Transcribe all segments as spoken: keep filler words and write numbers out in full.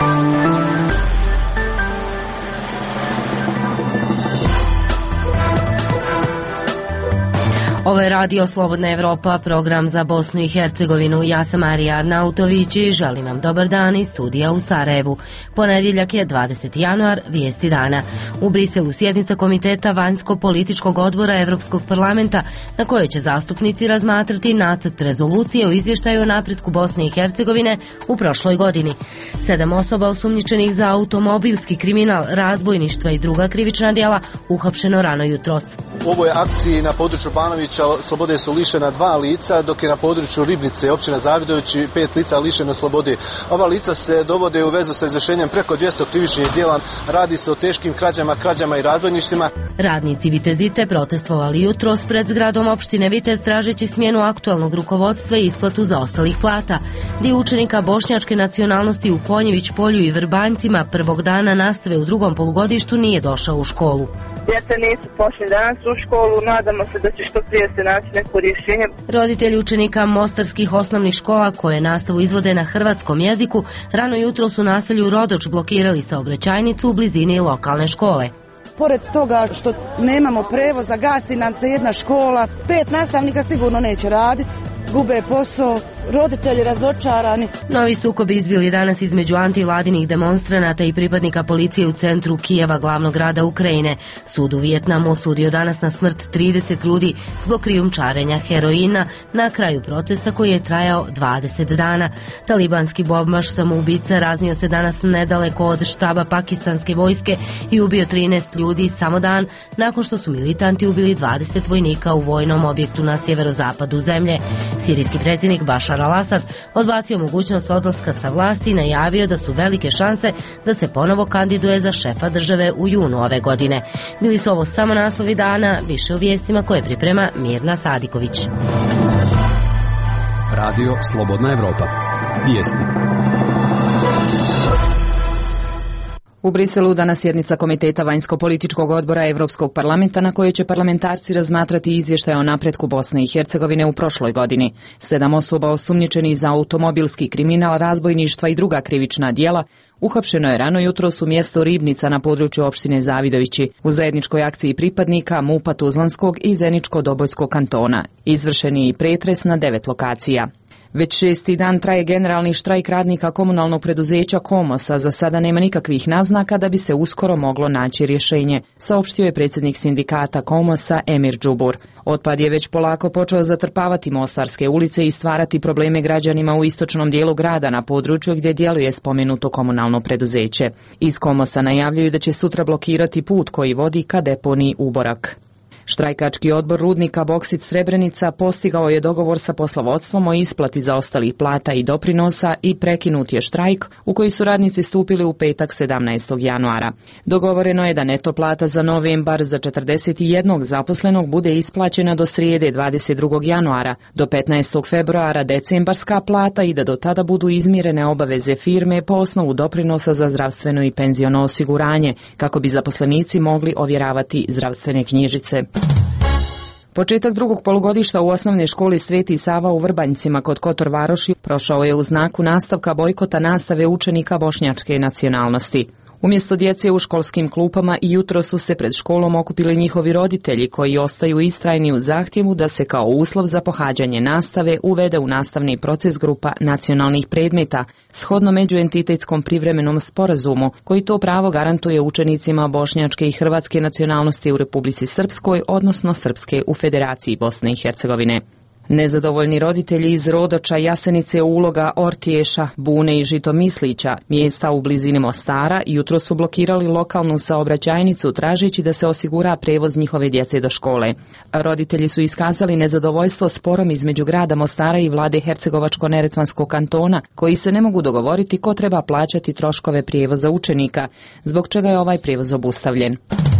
Ovo je Radio Slobodna Evropa, program za Bosnu i Hercegovinu. Ja sam Marija Arnautović i želim vam dobar dan iz studija u Sarajevu. Ponedjeljak je dvadeseti januar, vijesti dana. U Briselu sjednica Komiteta vanjsko-političkog odbora Evropskog parlamenta na kojoj će zastupnici razmatrati nacrt rezolucije o izvještaju o napretku Bosne i Hercegovine u prošloj godini. Sedam osoba osumnjičenih za automobilski kriminal, razbojništva i druga krivična djela uhapšeno rano jutros. U ovoj akciji na području Banovića slobode su lišena dva lica, dok je na području Ribnice, općina Zavidovići, pet lica lišeno slobode. Ova lica se dovode u vezu sa izvršenjem preko dvjesto krivičnih djela. Radi se o teškim krađama, krađama i razbojništvima. Radnici Vitezite protestovali jutros pred zgradom opštine Vitez tražeći smjenu aktualnog rukovodstva i isplatu zaostalih plata. Dio učenika bošnjačke nacionalnosti u Konjević polju i Vrbanjcima prvog dana nastave u drugom polugodištu nije došao u školu. Djeca nisu pošli danas u školu, nadamo se da će što prije se naći neko rješenje. Roditelji učenika mostarskih osnovnih škola koje nastavu izvode na hrvatskom jeziku rano jutro su u naselju Rodoč blokirali saobraćajnicu u blizini lokalne škole. Pored toga što nemamo prevoza, gasi nam se jedna škola, pet nastavnika sigurno neće raditi, gube posao, roditelji razočarani. Novi sukobi izbili danas između antivladinih demonstranata i pripadnika policije u centru Kijeva, glavnog grada Ukrajine. Sud u Vijetnamu osudio danas na smrt trideset ljudi zbog krijumčarenja heroina na kraju procesa koji je trajao dvadeset dana. Talibanski bombaš samoubica raznio se danas nedaleko od štaba pakistanske vojske i ubio trinaest ljudi samo dan nakon što su militanti ubili dvadeset vojnika u vojnom objektu na sjeverozapadu zemlje. Sirijski predsjednik Bašar al-Asad odbacio mogućnost odlaska sa vlasti i najavio da su velike šanse da se ponovo kandiduje za šefa države u junu ove godine. Bili su ovo samo naslovi dana, više u vijestima koje priprema Mirna Sadiković. Radio Slobodna Evropa. Vijesti. U Briselu danas sjednica Komiteta vanjsko-političkog odbora Evropskog parlamenta na kojoj će parlamentarci razmatrati izvještaj o napretku Bosne i Hercegovine u prošloj godini. Sedam osoba osumnjičenih za automobilski kriminal, razbojništva i druga krivična djela uhapšeno je rano jutros u mjestu Ribnica na području opštine Zavidovići u zajedničkoj akciji pripadnika MUP-a Tuzlanskog i Zeničko-Dobojskog kantona. Izvršen je i pretres na devet lokacija. Već šesti dan traje generalni štrajk radnika komunalnog preduzeća Komosa. Za sada nema nikakvih naznaka da bi se uskoro moglo naći rješenje, saopštio je predsjednik sindikata Komosa Emir Džubur. Otpad je već polako počeo zatrpavati mostarske ulice i stvarati probleme građanima u istočnom dijelu grada na području gdje djeluje spomenuto komunalno preduzeće. Iz Komosa najavljuju da će sutra blokirati put koji vodi ka deponiji Uborak. Štrajkački odbor rudnika Boksit Srebrenica postigao je dogovor sa poslovodstvom o isplati zaostalih plata i doprinosa i prekinut je štrajk u koji su radnici stupili u petak sedamnaestog januara. Dogovoreno je da neto plata za novembar za četrdeset jedan zaposlenog bude isplaćena do srijede dvadeset drugog januara, do petnaestog februara decembarska plata i da do tada budu izmirene obaveze firme po osnovu doprinosa za zdravstveno i penziono osiguranje, kako bi zaposlenici mogli ovjeravati zdravstvene knjižice. Početak drugog polugodišta u osnovnoj školi Sveti Sava u Vrbanjcima kod Kotor Varoši prošao je u znaku nastavka bojkota nastave učenika bošnjačke nacionalnosti. Umjesto djece u školskim klupama i jutro su se pred školom okupili njihovi roditelji koji ostaju istrajni u zahtjevu da se kao uslov za pohađanje nastave uvede u nastavni proces grupa nacionalnih predmeta, shodno međuentitetskom privremenom sporazumu koji to pravo garantuje učenicima bošnjačke i hrvatske nacionalnosti u Republici Srpskoj, odnosno Srpske u Federaciji Bosne i Hercegovine. Nezadovoljni roditelji iz Rodoča, Jasenice, Uloga, Ortiješa, Bune i Žitomislića, mjesta u blizini Mostara, jutro su blokirali lokalnu saobraćajnicu tražeći da se osigura prevoz njihove djece do škole. Roditelji su iskazali nezadovoljstvo sporom između grada Mostara i vlade Hercegovačko-Neretvanskog kantona, koji se ne mogu dogovoriti ko treba plaćati troškove prijevoza učenika, zbog čega je ovaj prijevoz obustavljen.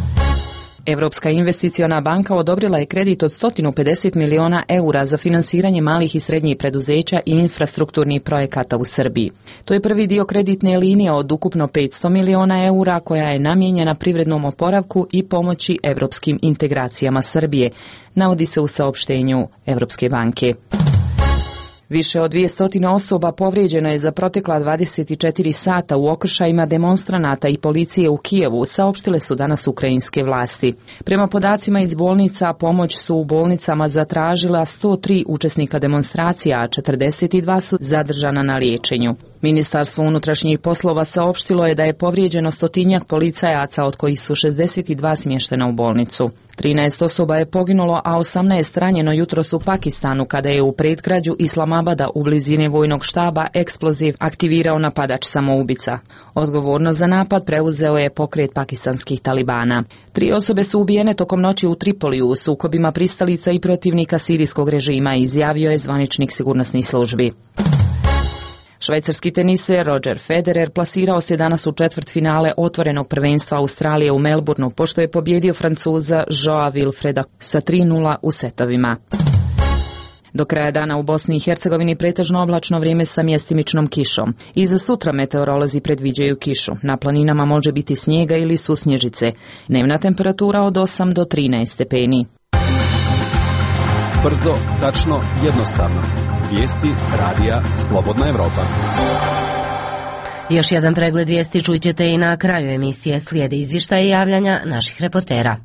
Europska investiciona banka odobrila je kredit od sto pedeset miliona eura za finansiranje malih i srednjih preduzeća i infrastrukturnih projekata u Srbiji. To je prvi dio kreditne linije od ukupno petsto miliona eura koja je namijenjena privrednom oporavku i pomoći europskim integracijama Srbije, navodi se u saopštenju Europske banke. Više od dvjesto osoba povrijeđeno je za protekla dvadeset četiri sata u okršajima demonstranata i policije u Kijevu, saopštile su danas ukrajinske vlasti. Prema podacima iz bolnica, pomoć su u bolnicama zatražila sto tri učesnika demonstracija, a četrdeset dva su zadržana na liječenju. Ministarstvo unutrašnjih poslova saopštilo je da je povrijeđeno stotinjak policajaca, od kojih su šezdeset dva smještena u bolnicu. trinaest osoba je poginulo, a osamnaest ranjeno jutros u Pakistanu kada je u predgrađu Islamabada u blizini vojnog štaba eksploziv aktivirao napadač samoubica. Odgovornost za napad preuzeo je pokret pakistanskih talibana. Tri osobe su ubijene tokom noći u Tripoliju u sukobima pristalica i protivnika sirijskog režima, izjavio je zvaničnik sigurnosnih službi. Švajcarski teniser Roger Federer plasirao se danas u četvrtfinale otvorenog prvenstva Australije u Melbourneu, pošto je pobjedio Francuza Joa Wilfreda sa tri nula u setovima. Do kraja dana u Bosni i Hercegovini pretežno oblačno vrijeme sa mjestimičnom kišom. I za sutra meteorolozi predviđaju kišu. Na planinama može biti snijega ili susnježice. Dnevna temperatura od osam do trinaest stepeni. Brzo, tačno, jednostavno. Vijesti radija Slobodna Evropa. Još jedan pregled vijesti čućete i na kraju emisije. Slijede izvještaje i javljanja naših reportera.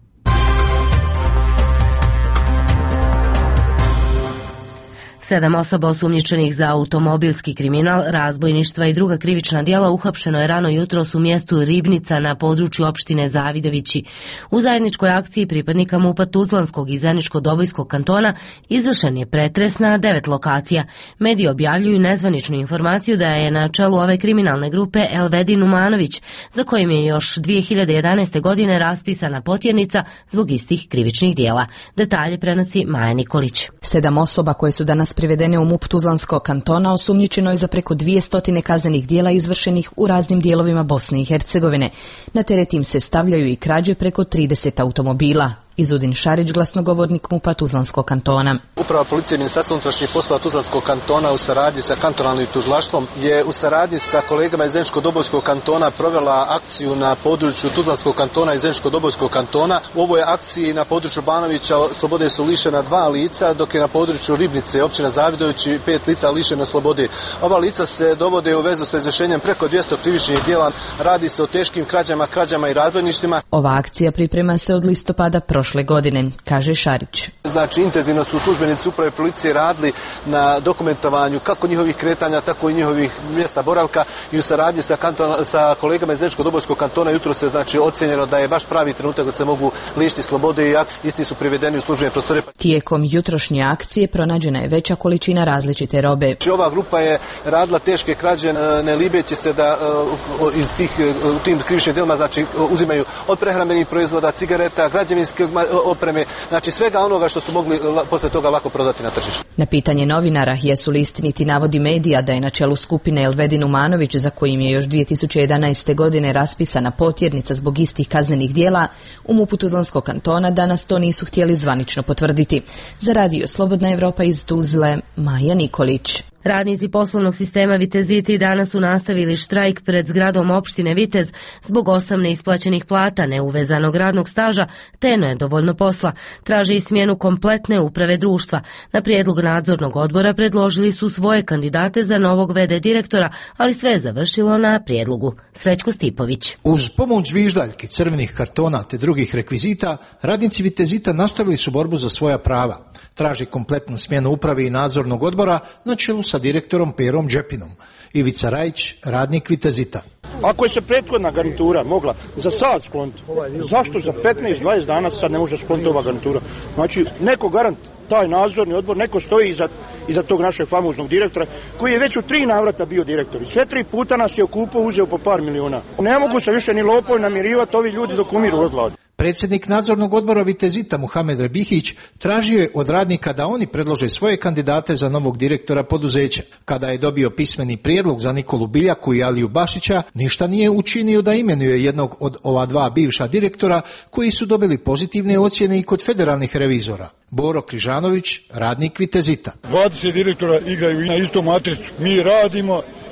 Sedam osoba osumnjičenih za automobilski kriminal, razbojništva i druga krivična djela uhapšeno je rano jutros u mjestu Ribnica na području opštine Zavidovići. U zajedničkoj akciji pripadnika MUP-a Tuzlanskog i Zeničko-Dobojskog kantona izvršen je pretres na devet lokacija. Mediji objavljuju nezvaničnu informaciju da je na čelu ove kriminalne grupe Elvedin Umanović, za kojim je još dvije hiljade jedanaeste. godine raspisana potjernica zbog istih krivičnih djela. Detalje prenosi Maja Nikolić. Sedam osoba koje su danas privedene u MUP Tuzlanskog kantona osumnjičeno je za preko dvjesto kaznenih djela izvršenih u raznim dijelovima Bosne i Hercegovine. Na teret im se stavljaju i krađe preko trideset automobila. Izudin Šarić, glasnogovornik MUP-a Tuzlanskog kantona. Uprava policije Ministarstva unutrašnjih poslova Tuzlanskog kantona u saradnji sa kantonalnim tužilaštvom je u saradnji sa kolegama iz Zeničko-Dobojskog kantona provela akciju na području Tuzlanskog kantona i Zeničko-Dobojskog kantona. U ovoj akciji na području Banovića slobode su lišena dva lica, dok je na području Ribnice, općina Zavidovići, pet lica lišeno slobode. Ova lica se dovode u vezu sa izvršenjem preko dvjesto krivičnih djela. Radi se o teškim krađama, krađama i razbojništvima. Ova akcija priprema se od listopada prošle godine, kaže Šarić. Znači, intenzivno su službenici uprave policije radili na dokumentovanju kako njihovih kretanja, tako i njihovih mjesta boravka i u saradnji sa, kanton, sa kolegama iz Zeničko-Dobojskog kantona jutro se znači ocjenjeno da je baš pravi trenutak da se mogu lišiti slobode i isti su privedeni u službene prostore. Tijekom jutrošnje akcije pronađena je veća količina različite robe. Znači, ova grupa je radila teške krađe, ne libeći se da iz tih, u tim krivičnim djelima znači uzimaju od prehrambenih proizvoda, cigareta, građevinske opreme, znači svega onoga što su mogli posle toga lako prodati na tržištu. Na pitanje novinara jesu li istiniti navodi medija da je na čelu skupine Elvedin Umanović, za kojim je još dvije hiljade jedanaeste. godine raspisana potjernica zbog istih kaznenih djela, u MUP-u Tuzlanskog kantona danas to nisu htjeli zvanično potvrditi. Za radio Slobodna Evropa iz Tuzle, Maja Nikolić. Radnici poslovnog sistema Viteziti danas su nastavili štrajk pred zgradom opštine Vitez zbog osam neisplaćenih plata, neuvezanog radnog staža te nedovoljno posla. Traže i smjenu kompletne uprave društva. Na prijedlog nadzornog odbora predložili su svoje kandidate za novog ve de direktora, ali sve je završilo na prijedlogu. Srećko Stipović. Uz pomoć zviždaljki, crvenih kartona te drugih rekvizita, radnici Vitezita nastavili su borbu za svoja prava. Traži kompletnu smjenu uprave i nadzornog odbora na čelu sa direktorom Perom Džepinom. Ivica Rajić, radnik Vitezita. Ako je se prethodna garnitura mogla za sad skloniti, zašto za petnaest dvadeset dana sad ne može skloniti ova garnitura? Znači, neko garant, taj nadzorni odbor, neko stoji iza, iza tog našeg famoznog direktora, koji je već u tri navrata bio direktor. Sve tri puta nas je okupao, uzeo po par miliona. Ne mogu se više ni lopovi namirivati ovi ljudi dok umiru od gladi. Predsjednik nadzornog odbora Vitezita Muhamed Rebihić tražio je od radnika da oni predlože svoje kandidate za novog direktora poduzeća. Kada je dobio pismeni prijedlog za Nikolu Biljaku i Aliju Bašića, ništa nije učinio da imenuje jednog od ova dva bivša direktora koji su dobili pozitivne ocjene i kod federalnih revizora. Boro Križanović, radnik Vitezita. dvadeset direktora igraju na istom matricu. Mi radimo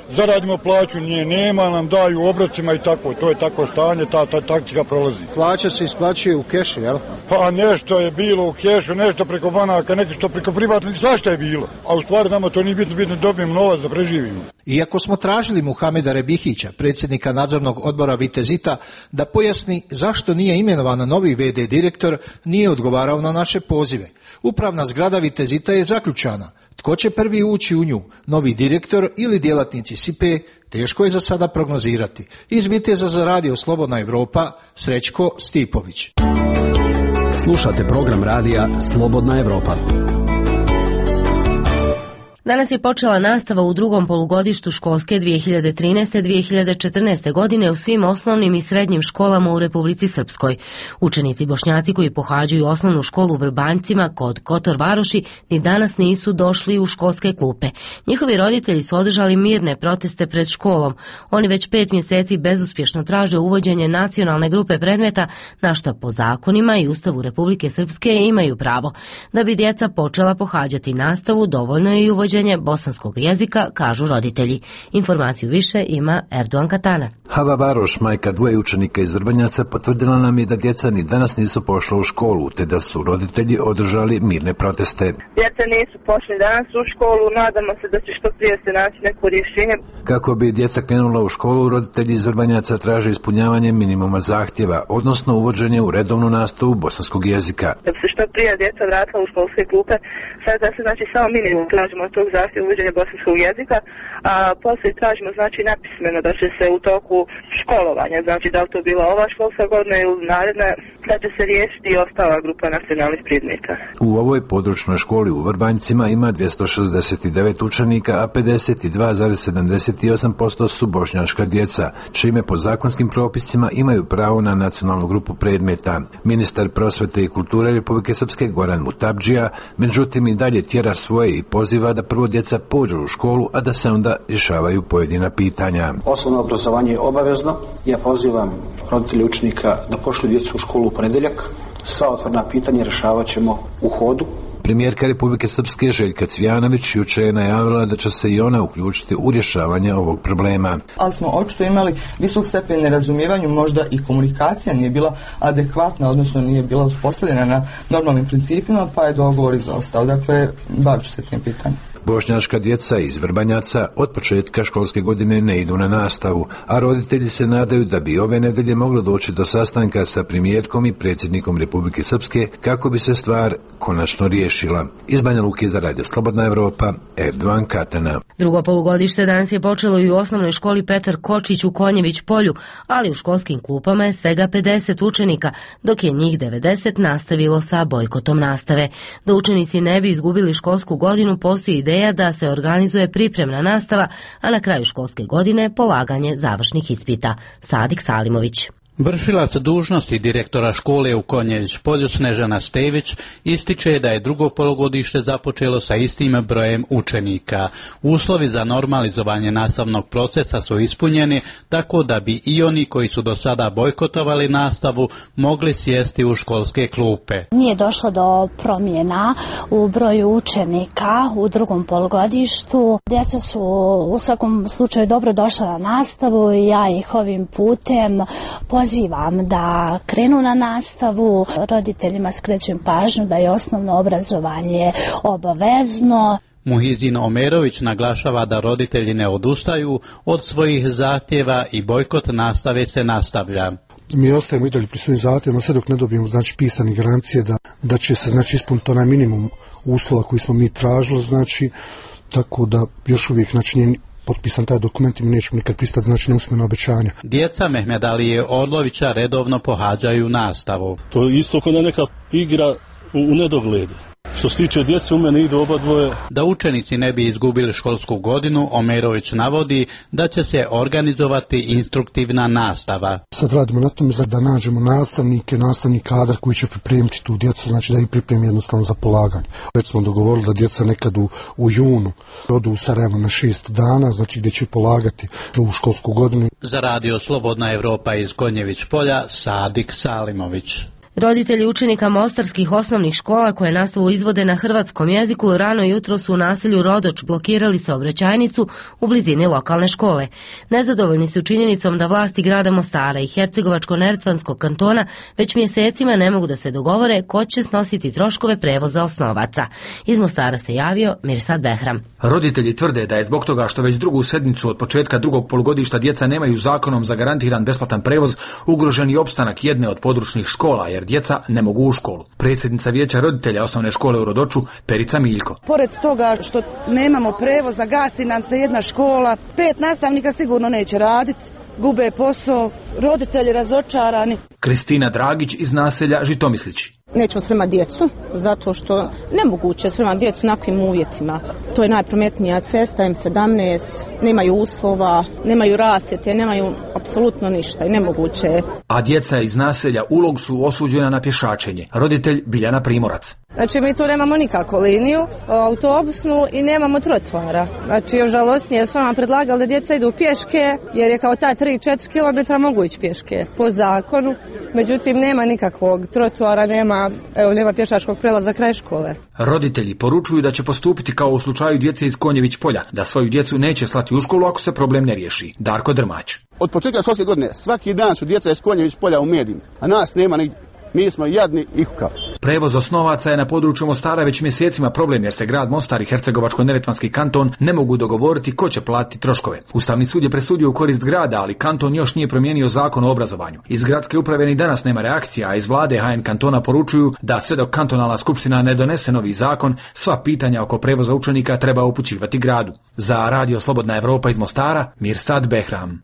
zaradimo plaću, nije nema, nam daju u obrocima i tako, to je tako stanje, ta, ta taktika prolazi. Plaća se isplaćuje u kešu, jel? Pa nešto je bilo u kešu, nešto preko banaka, nešto preko privatnih, zašto je bilo? A u stvari nama to nije bitno, bitno dobijemo novac da preživimo. Iako smo tražili Muhameda Rebihića, predsjednika nadzornog odbora Vitezita, da pojasni zašto nije imenovan novi ve de direktor, nije odgovarao na naše pozive. Upravna zgrada Vitezita je zaključana. Tko će prvi ući u nju, novi direktor ili djelatnici S I P E, teško je za sada prognozirati. Iz Viteza za radio Slobodna Evropa, Srećko Stipović. Slušate program radija Slobodna Evropa. Danas je počela nastava u drugom polugodištu školske dvije hiljade trinaeste dvije hiljade četrnaeste. godine u svim osnovnim i srednjim školama u Republici Srpskoj. Učenici Bošnjaci koji pohađaju osnovnu školu u Vrbanjcima kod Kotor Varoši ni danas nisu došli u školske klupe. Njihovi roditelji su održali mirne proteste pred školom. Oni već pet mjeseci bezuspješno traže uvođenje nacionalne grupe predmeta, na što po zakonima i Ustavu Republike Srpske imaju pravo. Da bi djeca počela pohađati nastavu, dovoljno je i uvođenje bosanskog jezika, kažu roditelji. Informaciju više ima Erdogan Katana. Hava Varoš, majka dvoje učenika iz Vrbanjaca, potvrdila nam je da djeca ni danas nisu pošla u školu, te da su roditelji održali mirne proteste. Djeca nisu pošli danas u školu, nadamo se da će što prije se naći neko rješenje. Kako bi djeca krenula u školu, roditelji iz Vrbanjaca traže ispunjavanje minimuma zahtjeva, odnosno uvođenje u redovnu nastavu bosanskog jezika. Da bi se što prije djeca vratila u školske klupe, sada se znači samo minimum tražimo od tog zahtjeva uvođenja bosanskog jezika, a poslije tražimo znači napismeno da će se u toku školovanja, znači da li to bila ova školska godina ili naredna, da će se riješiti i ostala grupa nacionalnih predmeta. U ovoj područnoj školi u Vrbanjcima ima dvjesto šezdeset devet učenika, a pedeset dva zarez sedamdeset osam posto su bošnjačka djeca, čime po zakonskim propisima imaju pravo na nacionalnu grupu predmeta. Ministar prosvete i kulture Republike Srpske Goran Mutabdžija, međutim i dalje tjera svoje i poziva da prvo djeca pođu u školu, a da se onda rješavaju pojedina pitanja. Osnovno obrazovanje je obavezno. Ja pozivam roditelji učenika da pošlu djecu u školu u ponedjeljak. Sva otvorena pitanja rješavat ćemo u hodu. Premijerka Republike Srpske Željka Cvijanović jučer je najavila da će se i ona uključiti u rješavanje ovog problema. Ali smo očito imali visok stepen nerazumijevanju, možda i komunikacija nije bila adekvatna, odnosno nije bila uspostavljena na normalnim principima, pa je dogovor izostao. Dakle, bavit ću se tim pitanjem. Bošnjačka djeca iz Vrbanjaca od početka školske godine ne idu na nastavu, a roditelji se nadaju da bi ove nedelje moglo doći do sastanka sa premijerkom i predsjednikom Republike Srpske kako bi se stvar konačno riješila. Iz Banja Luke za radio Slobodna Evropa, Erdogan Katana. Drugo polugodište danas je počelo i u osnovnoj školi Petar Kočić u Konjević polju, ali u školskim klupama je svega pedeset učenika, dok je njih devedeset nastavilo sa bojkotom nastave. Da učenici ne bi izgubili školsku godinu, postoji ideja da se organizuje pripremna nastava, a na kraju školske godine polaganje završnih ispita. Sadik Salimović. Vršilac dužnosti direktora škole u Konjević polju Snežana Stević ističe da je drugo polugodište započelo sa istim brojem učenika. Uslovi za normalizovanje nastavnog procesa su ispunjeni, tako da bi i oni koji su do sada bojkotovali nastavu mogli sjesti u školske klupe. Nije došlo do promjena u broju učenika u drugom polugodištu. Djeca su u svakom slučaju dobro došla na nastavu i ja ih ovim putem pozivam Pozivam da krenu na nastavu, roditeljima skrećem pažnju da je osnovno obrazovanje obavezno. Muhizin Omerović naglašava da roditelji ne odustaju od svojih zahtjeva i bojkot nastave se nastavlja. Mi ostajemo i dalje pri svojim zahtjevima sve dok ne dobijemo znači pisane garancije da, da će se znači ispuniti onaj minimum uslova koji smo mi tražili, znači tako da još uvijek znači nije potpisan taj dokument i mi nećemo nikad pristati znači neusmena obećanja. Djeca Mehmedalije Orlovića redovno pohađaju nastavu. To je isto kao neka igra u, u nedogled. Što se tiče djece, u mene idu oba dvoje. Da učenici ne bi izgubili školsku godinu, Omerović navodi da će se organizovati instruktivna nastava. Sad radimo na tome da nađemo nastavnike, nastavni kadar koji će pripremiti tu djecu, znači da ih pripremi jednostavno za polaganje. Već smo dogovorili da djeca nekad u, u junu odu u Sarajevo na šest dana, znači gdje će polagati u školsku godinu. Za radio Slobodna Evropa iz Konjević polja, Sadik Salimović. Roditelji učenika mostarskih osnovnih škola koje nastavu izvode na hrvatskom jeziku rano jutro su u naselju Rodoč blokirali saobraćajnicu u blizini lokalne škole. Nezadovoljni su činjenicom da vlasti grada Mostara i Hercegovačko-neretvanskog kantona već mjesecima ne mogu da se dogovore ko će snositi troškove prevoza osnovaca. Iz Mostara se javio Mirsad Behram. Roditelji tvrde da je zbog toga što već drugu sedmicu od početka drugog polugodišta djeca nemaju zakonom zagarantiran besplatan prevoz ugrožen i opstanak jedne od područnih škola jer djeca ne mogu u školu. Predsjednica vijeća roditelja osnovne škole u Rodoču, Perica Miljko. Pored toga što nemamo prevoza, gasi nam se jedna škola, pet nastavnika sigurno neće raditi, gube posao, roditelji razočarani. Kristina Dragić iz naselja Žitomislići. Nećemo spremati djecu, zato što nemoguće spremati djecu na takvim uvjetima. To je najprometnija cesta, M sedamnaest, nemaju uslova, nemaju rasvjete, nemaju apsolutno ništa i nemoguće. A djeca iz naselja Ulog su osuđena na pješačenje. Roditelj Biljana Primorac. Znači mi tu nemamo nikakvu liniju autobusnu i nemamo trotoara. Znači još žalosnije su nam predlagali da djeca idu pješke jer je kao ta tri do četiri kilometra mogu ići pješke po zakonu. Međutim nema nikakvog trotoara, nema, evo, nema pješačkog prelaza kraj škole. Roditelji poručuju da će postupiti kao u slučaju djece iz Konjević polja, da svoju djecu neće slati u školu ako se problem ne riješi. Darko Drmać. Od početka školske godine svaki dan su djeca iz Konjević polja u medijima, a nas nema nigdje. Mi smo jadni i hukavi. Prevoz osnovaca je na području Mostara već mjesecima problem jer se grad Mostar i Hercegovačko-neretvanski kanton ne mogu dogovoriti ko će platiti troškove. Ustavni sud je presudio u korist grada, ali kanton još nije promijenio zakon o obrazovanju. Iz gradske uprave ni danas nema reakcija, a iz vlade H N kantona poručuju da sve dok kantonalna skupština ne donese novi zakon, sva pitanja oko prevoza učenika treba upućivati gradu. Za Radio Slobodna Evropa iz Mostara, Mirsad Behram.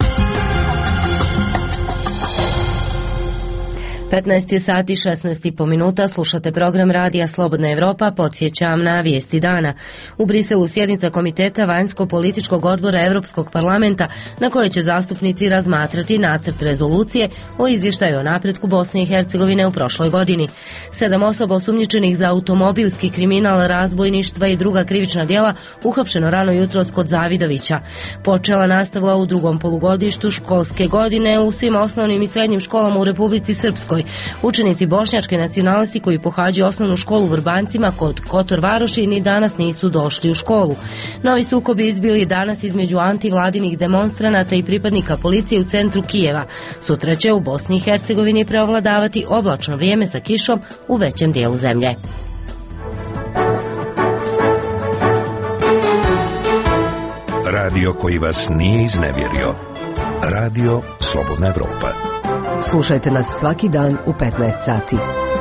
petnaest je sati i šesnaest i po minuta, slušate program Radija Slobodna Evropa, podsjećam na vijesti dana. U Briselu sjednica Komiteta vanjsko-političkog odbora Europskog parlamenta na kojoj će zastupnici razmatrati nacrt rezolucije o izvještaju o napretku Bosne i Hercegovine u prošloj godini. Sedam osoba osumnjičenih za automobilski kriminal, razbojništva i druga krivična djela uhapšeno rano jutros kod Zavidovića. Počela nastava u drugom polugodištu školske godine u svim osnovnim i srednjim školama u Republici Srpskoj. Učenici bošnjačke nacionalnosti koji pohađaju osnovnu školu u Vrbancima kod Kotor Varoši ni danas nisu došli u školu. Novi sukobi izbili danas između antivladinih demonstranata i pripadnika policije u centru Kijeva. Sutra će u Bosni i Hercegovini preovladavati oblačno vrijeme sa kišom u većem dijelu zemlje. Radio koji vas nije iznevjerio. Radio Slobodna Evropa. Slušajte nas svaki dan u petnaest sati.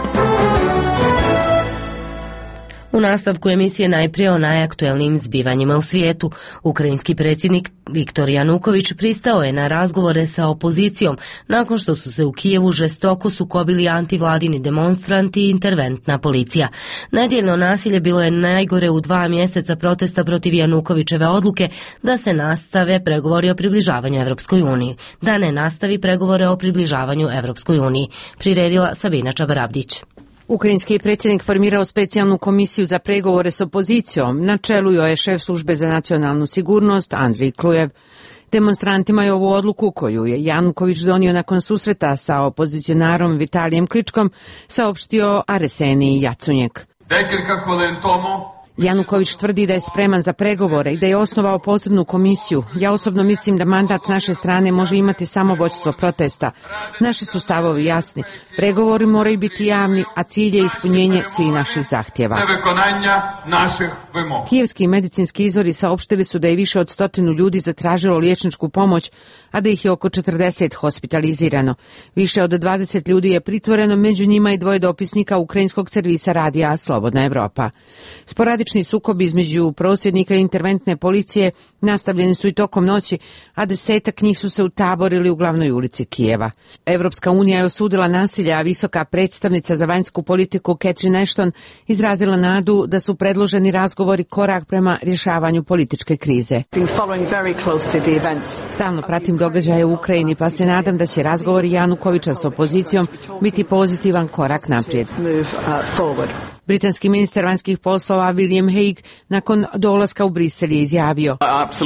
U nastavku emisije najprije o najaktuelnijim zbivanjima u svijetu. Ukrajinski predsjednik Viktor Januković pristao je na razgovore sa opozicijom nakon što su se u Kijevu žestoko sukobili antivladini demonstranti i interventna policija. Nedjeljno nasilje bilo je najgore u dva mjeseca protesta protiv Janukovićeve odluke da se nastave pregovori o približavanju Evropskoj uniji. Da ne nastavi pregovore o približavanju Evropskoj uniji, priredila Sabina Čabarabdić. Ukrajinski predsjednik formirao specijalnu komisiju za pregovore s opozicijom. Na čelu joj je šef službe za nacionalnu sigurnost Andrij Klujev. Demonstrantima je ovu odluku, koju je Januković donio nakon susreta sa opozicionarom Vitalijem Kličkom, saopštio Arsenij Jacunjek. Januković tvrdi da je spreman za pregovore i da je osnovao posebnu komisiju. Ja osobno mislim da mandat s naše strane može imati samo vođstvo protesta. Naši su stavovi jasni. Pregovori moraju biti javni, a cilj je ispunjenje svih naših zahtjeva. Kijevski medicinski izvori saopštili su da je više od stotinu ljudi zatražilo liječničku pomoć, a da ih je oko četrdeset hospitalizirano. Više od dvadeset ljudi je pritvoreno, među njima i dvoje dopisnika ukrajinskog servisa radija Slobodna Evropa. Sporadični sukobi između prosvjednika i interventne policije nastavljeni su i tokom noći, a desetak njih su se utaborili u glavnoj ulici Kijeva. Evropska unija je osudila nasilje, a visoka predstavnica za vanjsku politiku Catherine Ashton izrazila nadu da su predloženi razgovori korak prema rješavanju političke krize. Stalno pratim događaje u Ukrajini, pa se nadam da će razgovori Janukovića s opozicijom biti pozitivan korak naprijed. Britanski ministar vanjskih poslova William Hague nakon dolaska u Brisel je izjavio: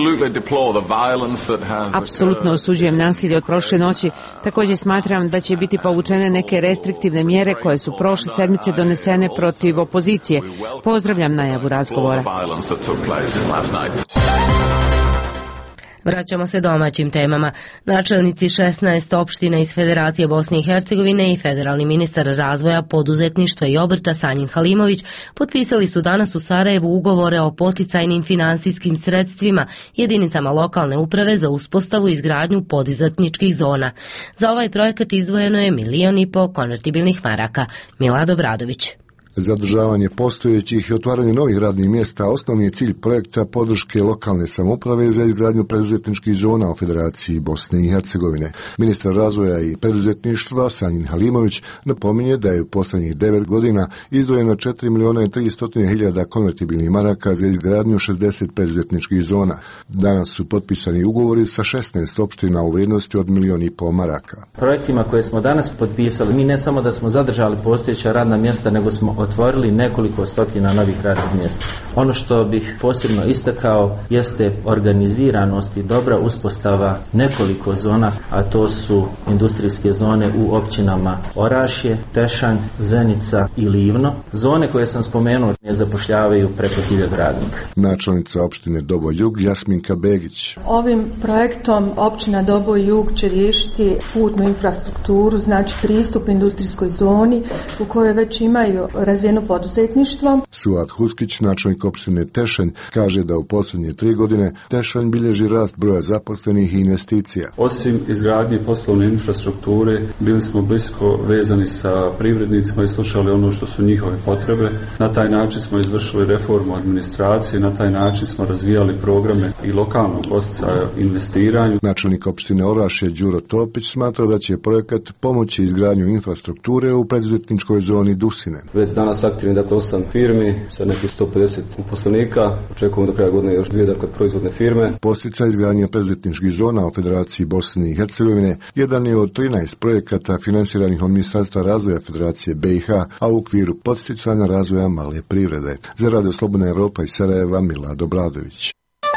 Apsolutno osuđujem nasilje od prošle noći, također smatram da će biti povučene neke restriktivne mjere koje su prošle sedmice donesene protiv opozicije. Pozdravljam najavu razgovora. Vraćamo se domaćim temama. Načelnici šesnaest opština iz Federacije Bosne i Hercegovine i federalni ministar razvoja, poduzetništva i obrta Sanjin Halimović potpisali su danas u Sarajevu ugovore o poticajnim finansijskim sredstvima jedinicama lokalne uprave za uspostavu i izgradnju poduzetničkih zona. Za ovaj projekat izdvojeno je milion i po konvertibilnih maraka. Milad Obradović. Zadržavanje postojećih i otvaranje novih radnih mjesta osnovni je cilj projekta podrške lokalne samouprave za izgradnju preduzetničkih zona u Federaciji Bosne i Hercegovine. Ministar razvoja i preduzetništva Sanjin Halimović napominje da je u posljednjih devet godina izdvojeno četiri miliona i tristo hiljada konvertibilnih maraka za izgradnju šezdeset preduzetničkih zona. Danas su potpisani ugovori sa šesnaest opština u vrijednosti od milion i pol maraka. Projektima koje smo danas potpisali, mi ne samo da smo zadržali postojeća radna mjesta, nego smo otvorili nekoliko stotina novih radnih mjesta. Ono što bih posebno istakao jeste organiziranost i dobra uspostava nekoliko zona, a to su industrijske zone u općinama Orašje, Tešanj, Zenica i Livno. Zone koje sam spomenuo ne zapošljavaju preko hiljadu radnika. Načelnica opštine Doboj Jug Jasminka Begić. Ovim projektom općina Doboj Jug će riješiti putnu infrastrukturu, znači pristup industrijskoj zoni u kojoj već imaju razvijeno poduzetništvo. Suad Huskić, načelnik opštine Tešanj, kaže da u posljednje tri godine Tešanj bilježi rast broja zaposlenih i investicija. Osim izgradnje poslovne infrastrukture, bili smo blisko vezani sa privrednicima i slušali ono što su njihove potrebe. Na taj način smo izvršili reformu administracije, na taj način smo razvijali programe i lokalnog poticaja investiranju. Načelnik opštine Orašje Đuro Topić smatra da će projekat pomoći izgradnju infrastrukture u preduzetničkoj zoni Dusine. Već danas aktivni dakle osam firmi sa nekih sto pedeset uposlenika. Očekujemo do kraja godine još dvije dakle proizvodne firme. Posticaj izgradnje preduzetničkih zona u Federaciji Bosne i Hercegovine jedan je od trinaest projekata finansiranih od Ministarstva razvoja Federacije B i H, a u okviru podsticanja razvoja male privrede. Za Radio Slobodna Evropa iz Sarajeva, Milad Obradović.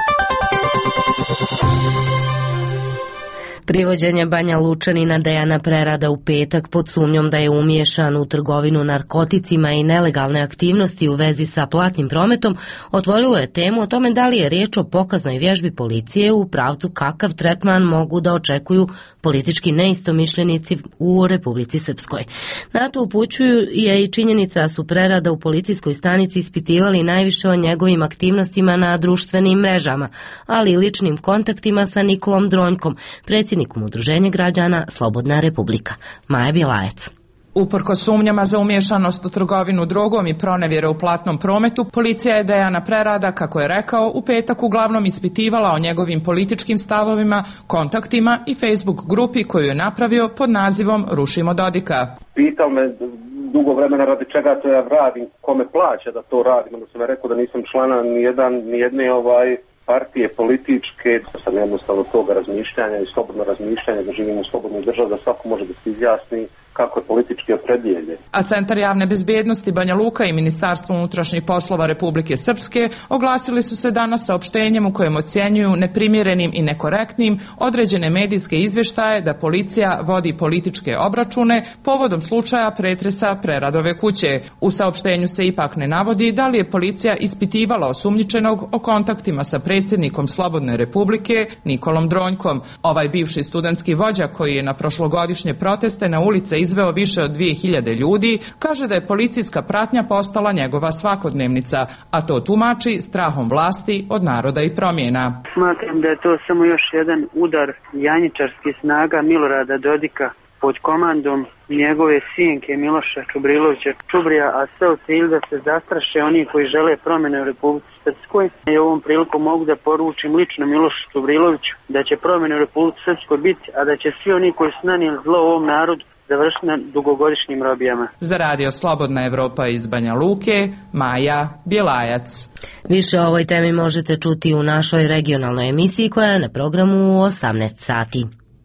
Privođenje Banja Lučanina Dejana Prerada u petak pod sumnjom da je umiješan u trgovinu narkoticima i nelegalne aktivnosti u vezi sa platnim prometom otvorilo je temu o tome da li je riječ o pokaznoj vježbi policije u pravcu kakav tretman mogu da očekuju politički neistomišljenici u Republici Srpskoj. Na to upućuju je i činjenica da su Prerada u policijskoj stanici ispitivali najviše o njegovim aktivnostima na društvenim mrežama, ali i ličnim kontaktima sa Nikolom Dronjkom, predsjednikom Udruženja građana Slobodna Republika. Maja Bjelajac. Uprko sumnjama za umiješanost u trgovinu drogom i pronevjere u platnom prometu, policija je Dejana Prerada, kako je rekao, u petak uglavnom ispitivala o njegovim političkim stavovima, kontaktima i Facebook grupi koju je napravio pod nazivom Rušimo Dodika. Pitao me dugo vremena radi čega to ja radim, kome plaća da to radim, onda sam ja rekao da nisam člana ni jedan, ni jedne ovaj partije političke, sam jednostavno toga razmišljanja i slobodno razmišljanja da živimo u slobodnoj državi, da svako može da se izjasni kako je politički opredijeljen. A Centar javne bezbjednosti Banja Luka i Ministarstvo unutrašnjih poslova Republike Srpske oglasili su se danas saopštenjem u kojem ocjenjuju neprimjerenim i nekorektnim određene medijske izvještaje da policija vodi političke obračune povodom slučaja pretresa Preradove kuće. U saopštenju se ipak ne navodi da li je policija ispitivala osumnjičenog o kontaktima sa predsjednikom Slobodne Republike Nikolom Dronjkom. Ovaj bivši studentski vođa koji je na prošlogodišnje proteste na ulice izveo više od dvije hiljade ljudi, kaže da je policijska pratnja postala njegova svakodnevnica, a to tumači strahom vlasti od naroda i promjena. Smatram da je to samo još jedan udar janjičarskih snaga Milorada Dodika pod komandom njegove sinke Miloša Čubrilovića Čubrija, a sve u cilju da se zastraše oni koji žele promjene u Republici Srpskoj. I ovom prilikom mogu da poručim lično Milošu Čubriloviću da će promjene u Republici Srpskoj biti, a da će svi oni koji su nanijeli zlo ovom narodu završiti na dugogodišnjim robijama. Za Radio Slobodna Evropa iz Banja Luke, Maja Bjelajac. Više o ovoj temi možete čuti u našoj regionalnoj emisiji koja je na programu u osamnaest sati.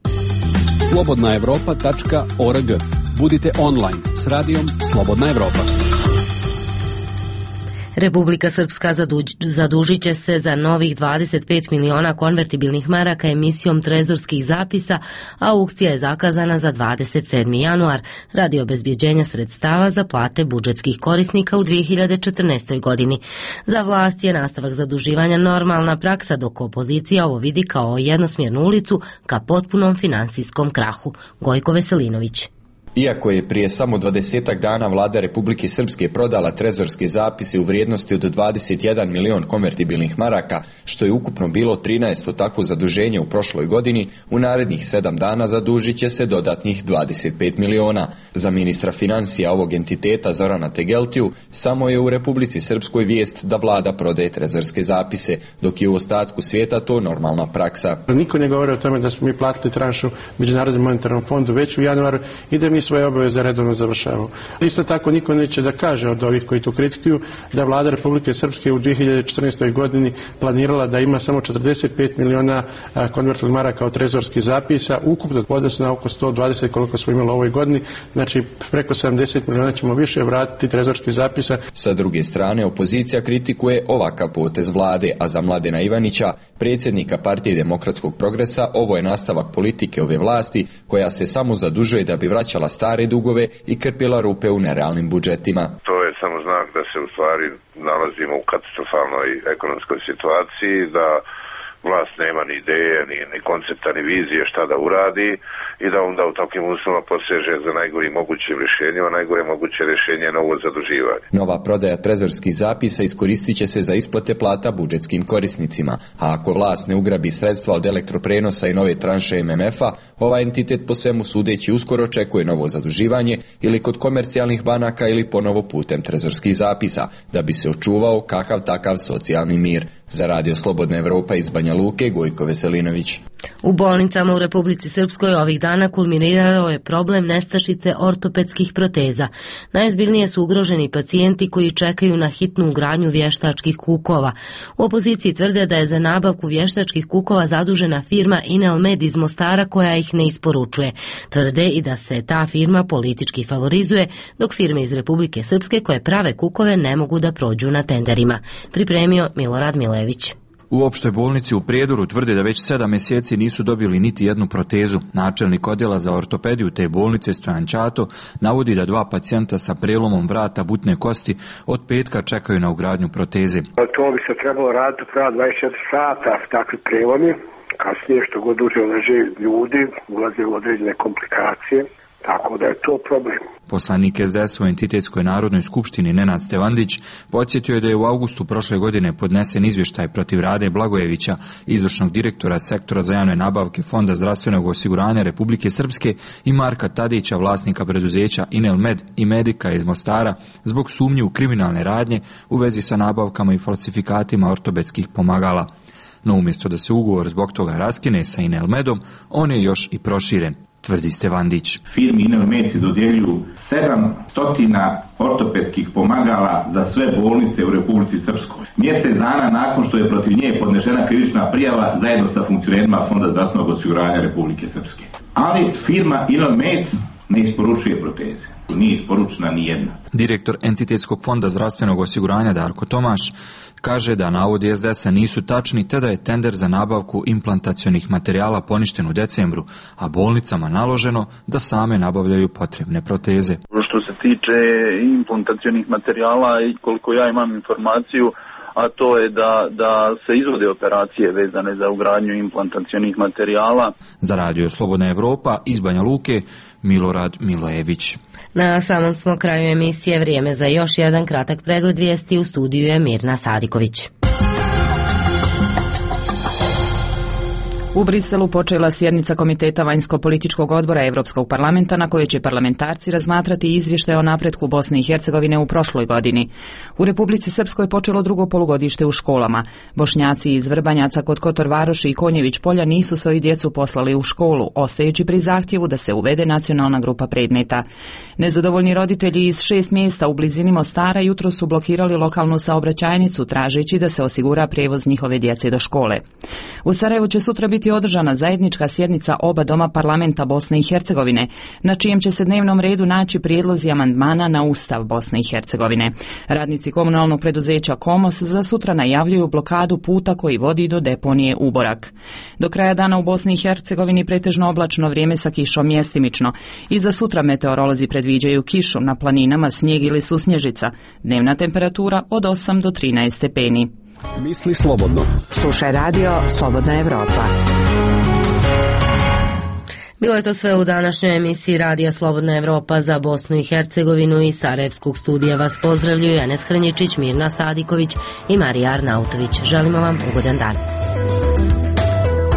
slobodna evropa tačka org. Budite online s radijom Slobodna Evropa. Republika Srpska zadužit će se za novih dvadeset pet miliona konvertibilnih maraka emisijom trezorskih zapisa, a aukcija je zakazana za dvadeset sedmi januar radi obezbjeđenja sredstava za plate budžetskih korisnika u dvije hiljade četrnaestoj godini. Za vlast je nastavak zaduživanja normalna praksa, dok opozicija ovo vidi kao jednosmjernu ulicu ka potpunom finansijskom krahu. Gojko Veselinović. Iako je prije samo dvadesetak dana vlada Republike Srpske prodala trezorske zapise u vrijednosti od dvadeset jedan milion konvertibilnih maraka, što je ukupno bilo trinaesto takvo zaduženje u prošloj godini, u narednih sedam dana zadužit će se dodatnih dvadeset pet miliona. Za ministra financija ovog entiteta Zorana Tegeltiju samo je u Republici Srpskoj vijest da vlada prodaje trezorske zapise, dok je u ostatku svijeta to normalna praksa. Niko ne govori o tome da smo mi platili tranšu Međunarodnom monetarnom fondu već u januaru i da mi svoje obaveze redovno završavamo. Isto tako niko neće da kaže od ovih koji to kritikuju da vlada Republike Srpske u dvije hiljade četrnaestoj godini planirala da ima samo četrdeset pet miliona konvertibilnih maraka od trezorskih zapisa, ukupno odnosno na oko sto dvadeset koliko smo imali u ovoj godini, znači preko sedamdeset miliona ćemo više vratiti trezorskih zapisa. Sa druge strane, opozicija kritikuje ovakav potez vlade, a za Mladena Ivanića, predsjednika Partije demokratskog progresa, ovo je nastavak politike ove vlasti koja se samo zadužuje da bi vraćala stare dugove i krpila rupe u nerealnim budžetima. To je samo znak da se u stvari nalazimo u katastrofalnoj ekonomskoj situaciji, da vlast nema ni ideje, ni, ni koncepta, ni vizije šta da uradi i da onda u takvim uslovima poseže za najgorim mogućim rješenjima. Najgore moguće rješenje je novo zaduživanje. Nova prodaja trezorskih zapisa iskoristit će se za isplate plata budžetskim korisnicima, a ako vlast ne ugrabi sredstva od elektroprenosa i nove tranše M M F-a, ovaj entitet po svemu sudeći uskoro očekuje novo zaduživanje ili kod komercijalnih banaka ili ponovo putem trezorskih zapisa, da bi se očuvao kakav takav socijalni mir. Za Radio Slobodna Evropa iz Banja Luke, Gojko Veselinović. U bolnicama u Republici Srpskoj ovih dana kulminirao je problem nestašice ortopedskih proteza. Najozbiljnije su ugroženi pacijenti koji čekaju na hitnu ugradnju vještačkih kukova. U opoziciji tvrde da je za nabavku vještačkih kukova zadužena firma Inelmed iz Mostara koja ih ne isporučuje. Tvrde i da se ta firma politički favorizuje, dok firme iz Republike Srpske koje prave kukove ne mogu da prođu na tenderima. Pripremio Milorad Milević. U opštoj bolnici u Prijedoru tvrde da već sedam mjeseci nisu dobili niti jednu protezu. Načelnik odjela za ortopediju te bolnice Stojan Ćato navodi da dva pacijenta sa prelomom vrata butne kosti od petka čekaju na ugradnju proteze. To bi se trebalo raditi prava dvadeset četiri sata, takvi prelomi. Kasnije što god duže leže ljudi, ulaze u određene komplikacije. Tako da je to problem. Poslanik S D S u Entitetskoj narodnoj skupštini Nenad Stevandić podsjetio je da je u avgustu prošle godine podnesen izvještaj protiv Rade Blagojevića, izvršnog direktora sektora za javne nabavke Fonda zdravstvenog osiguranja Republike Srpske, i Marka Tadića, vlasnika preduzeća Inelmed i Medika iz Mostara, zbog sumnje u kriminalne radnje u vezi sa nabavkama i falsifikatima ortopedskih pomagala. No umjesto da se ugovor zbog toga raskine sa Inelmedom, on je još i proširen, tvrdi Stevandić. Firmi Inelmed se dodjeljuju sedamsto ortopedskih pomagala za sve bolnice u Republici Srpskoj. Mjesec dana nakon što je protiv nje podnešena krivična prijava zajedno sa funkcionerima Fonda zdravstvenog osiguranja Republike Srpske. Ali firma Inelmed ne isporučuje proteze. Nije isporučena ni jedna. Direktor Entitetskog fonda zdravstvenog osiguranja Darko Tomaš kaže da navodi S D S-a nisu tačni, te da je tender za nabavku implantacionih materijala poništen u decembru, a bolnicama naloženo da same nabavljaju potrebne proteze. Što se tiče implantacionih materijala, i koliko ja imam informaciju, a to je da, da se izvode operacije vezane za ugradnju implantacionih materijala. Za Radio Slobodna Evropa iz Banja Luke, Milorad Milević. Na samom smo kraju emisije, vrijeme za još jedan kratak pregled vijesti. U studiju je Mirna Sadiković. U Briselu počela sjednica Komiteta vanjsko-političkog odbora Europskog parlamenta na kojoj će parlamentarci razmatrati izvještaj o napretku Bosne i Hercegovine u prošloj godini. U Republici Srpskoj počelo drugo polugodište u školama. Bošnjaci iz Vrbanjaca kod Kotor Varoši i Konjević Polja nisu svoju djecu poslali u školu, ostajući pri zahtjevu da se uvede nacionalna grupa predmeta. Nezadovoljni roditelji iz šest mjesta u blizini Mostara jutro su blokirali lokalnu saobraćajnicu tražeći da se osigura prijevoz njihove djece do škole. U Sarajevu će sutra biti održana zajednička sjednica oba doma parlamenta Bosne i Hercegovine, na čijem će se dnevnom redu naći prijedlozi amandmana na Ustav Bosne i Hercegovine. Radnici komunalnog preduzeća Komos za sutra najavljuju blokadu puta koji vodi do deponije Uborak. Do kraja dana u Bosni i Hercegovini pretežno oblačno vrijeme sa kišom mjestimično. I za sutra meteorolozi predviđaju kišu, na planinama snijeg ili susnježica. Dnevna temperatura od osam do trinaest stepeni. Misli slobodno. Slušaj radio Slobodna Evropa. Bilo je to sve u današnjoj emisiji Radija Slobodna Evropa. Za Bosnu i Hercegovinu i Sarajevskog studija vas pozdravljuju Enes Hrnjičić, Mirna Sadiković i Marija Arnautović. Želimo vam ugodan dan.